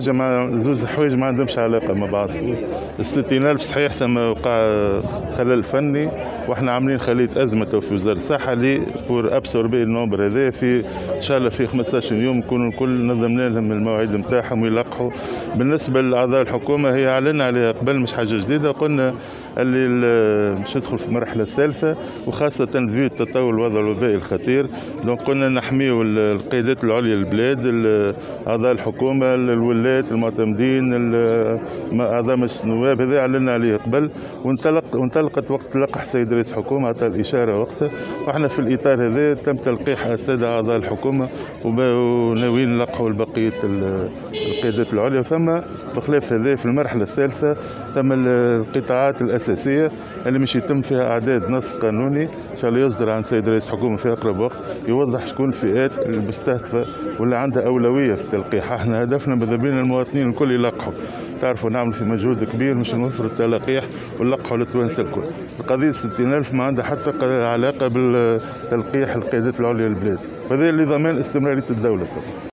زوج حوايج ما عندهمش علاقه مع بعض. 60,000 صحيح ثم وقع خلل فني، واحنا عاملين خليه ازمه في وزاره الصحه لي بور ابسوربي النومبر هذا. في ان شاء الله في 15 يوم يكونوا الكل نظمنا لهم المواعيد نتاعهم ويلقحوا. بالنسبه لاعضاء الحكومه هي اعلنا عليها قبل، مش حاجه جديده، قلنا اللي باش ندخل في المرحله الثالثه، وخاصه في التطور الوضع الوبائي الخطير. دونك قلنا نحميوا القيادات العليا للبلاد، اعضاء الحكومه، الولاة، المعتمدين، اعضاء مجلس النواب. هذا اعلنا عليه قبل، وانطلقت وقت لقح السيد رئيس الحكومه، عطى الاشاره وقتها، واحنا في الاطار هذا تم تلقيح الساده اعضاء الحكومه وناويين نلقحوا بقيه القيادات العليا. ثم بخلاف هذا في المرحله الثالثه ثم القطاعات الاساسيه اللي مش يتم فيها اعداد نص قانوني ان شاء الله يصدر عن السيد رئيس الحكومه في اقرب وقت، يوضح شكون الفئات المستهدفه واللي عندها اولويه في التلقيح. احنا هدفنا ماذا بين المواطنين الكل يلقحوا، تعرفوا نعمل في مجهود كبير مش نوفروا التلقيح ونلقحوا للتوانسه الكل. القضيه 60,000 ما عندها حتى علاقه بالتلقيح القيادات العليا للبلاد، وهذا اللي ضمان استمراريه الدوله طبعا.